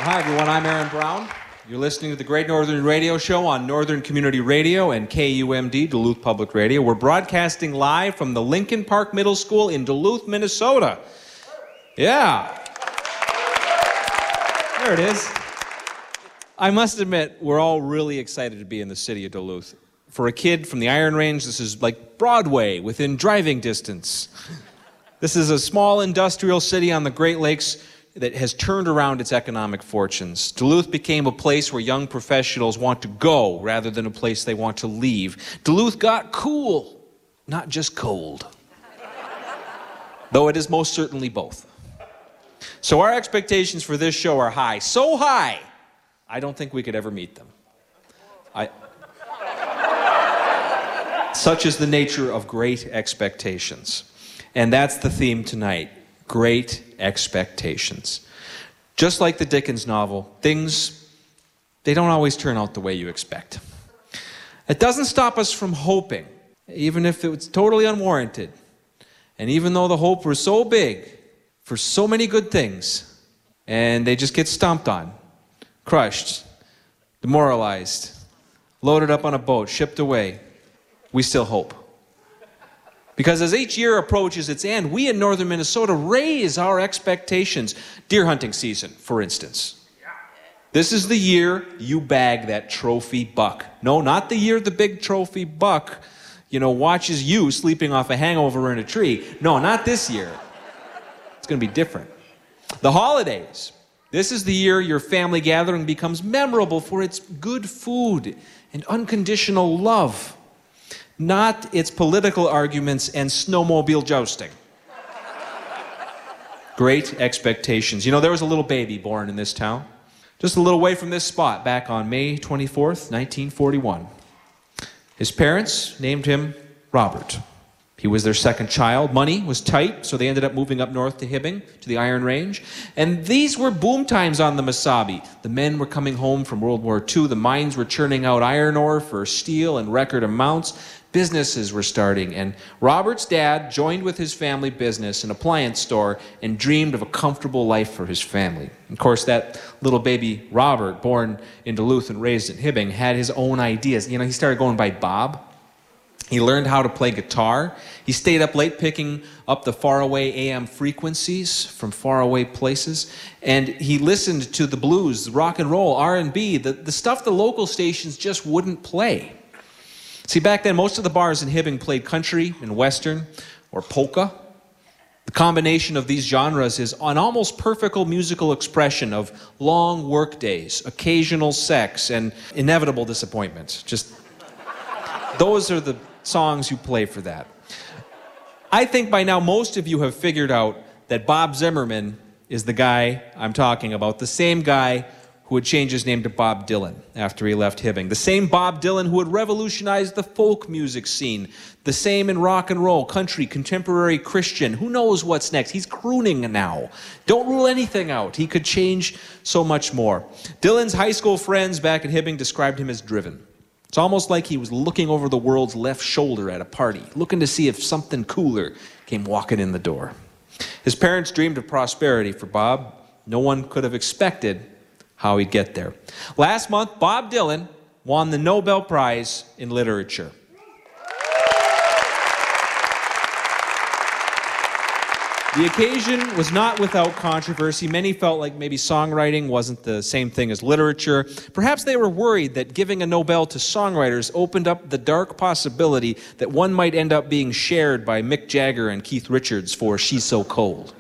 Hi, everyone. I'm Aaron Brown. You're listening to the Great Northern Radio Show on Northern Community Radio and KUMD, Duluth Public Radio. We're broadcasting live from the Lincoln Park Middle School in Duluth, Minnesota. Yeah. There it is. I must admit, we're all really excited to be in the city of Duluth. For a kid from the Iron Range, this is like Broadway within driving distance. This is a small industrial city on the Great Lakes that has turned around its economic fortunes. Duluth became a place where young professionals want to go rather than a place they want to leave. Duluth got cool, not just cold. Though it is most certainly both. So our expectations for this show are high. So high, I don't think we could ever meet them. Such is the nature of great expectations. And that's the theme tonight. Great expectations. Just like the Dickens novel, things, they don't always turn out the way you expect. It doesn't stop us from hoping, even if it was totally unwarranted. And even though the hope was so big for so many good things, and they just get stomped on, crushed, demoralized, loaded up on a boat, shipped away, we still hope. Because as each year approaches its end, we in northern Minnesota raise our expectations. Deer hunting season, for instance. This is the year you bag that trophy buck. No, not the year the big trophy buck, watches you sleeping off a hangover in a tree. No, not this year. It's going to be different. The holidays. This is the year your family gathering becomes memorable for its good food and unconditional love. Not its political arguments and snowmobile jousting. Great expectations. There was a little baby born in this town, just a little way from this spot, back on May 24th, 1941. His parents named him Robert. He was their second child. Money was tight, so they ended up moving up north to Hibbing, to the Iron Range. And these were boom times on the Mesabi. The men were coming home from World War II. The mines were churning out iron ore for steel in record amounts. Businesses were starting, and Robert's dad joined with his family business, an appliance store, and dreamed of a comfortable life for his family. Of course, that little baby Robert, born in Duluth and raised in Hibbing, had his own ideas. He started going by Bob. He learned how to play guitar. He stayed up late picking up the faraway AM frequencies from faraway places. And he listened to the blues, rock and roll, R&B, the stuff the local stations just wouldn't play. See, back then, most of the bars in Hibbing played country and western or polka. The combination of these genres is an almost perfect musical expression of long work days, occasional sex, and inevitable disappointment. Just those are the songs you play for that. I think by now most of you have figured out that Bob Zimmerman is the guy I'm talking about, the same guy who would change his name to Bob Dylan after he left Hibbing. The same Bob Dylan who would revolutionize the folk music scene. The same in rock and roll, country, contemporary Christian. Who knows what's next? He's crooning now. Don't rule anything out. He could change so much more. Dylan's high school friends back in Hibbing described him as driven. It's almost like he was looking over the world's left shoulder at a party, looking to see if something cooler came walking in the door. His parents dreamed of prosperity for Bob. No one could have expected how he'd get there. Last month, Bob Dylan won the Nobel Prize in Literature. The occasion was not without controversy. Many felt like maybe songwriting wasn't the same thing as literature. Perhaps they were worried that giving a Nobel to songwriters opened up the dark possibility that one might end up being shared by Mick Jagger and Keith Richards for She's So Cold.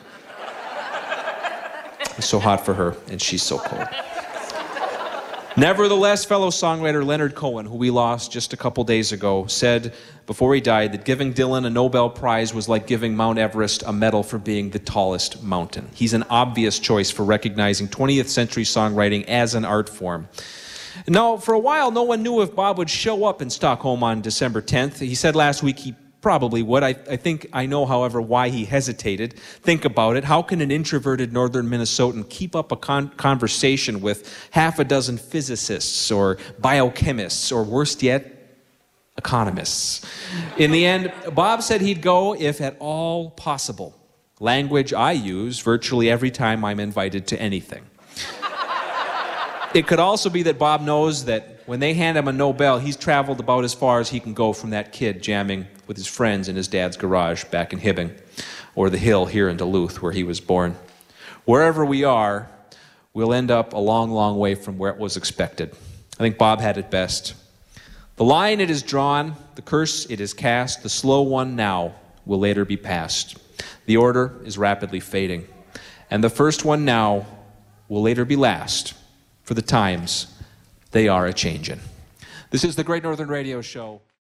It's so hot for her, and she's so cold. Nevertheless, fellow songwriter Leonard Cohen, who we lost just a couple days ago, said before he died that giving Dylan a Nobel Prize was like giving Mount Everest a medal for being the tallest mountain. He's an obvious choice for recognizing 20th century songwriting as an art form. Now, for a while, no one knew if Bob would show up in Stockholm on December 10th. He said last week he probably would. I think I know, however, why he hesitated. Think about it. How can an introverted northern Minnesotan keep up a conversation with half a dozen physicists or biochemists or, worst yet, economists? In the end, Bob said he'd go if at all possible. Language I use virtually every time I'm invited to anything. It could also be that Bob knows that when they hand him a Nobel, he's traveled about as far as he can go from that kid jamming with his friends in his dad's garage back in Hibbing, or the Hill here in Duluth where he was born. Wherever we are, we'll end up a long, long way from where it was expected. I think Bob had it best. The line it is drawn, the curse it is cast, the slow one now will later be past. The order is rapidly fading, and the first one now will later be last, for the times they are a-changin'. This is the Great Northern Radio Show.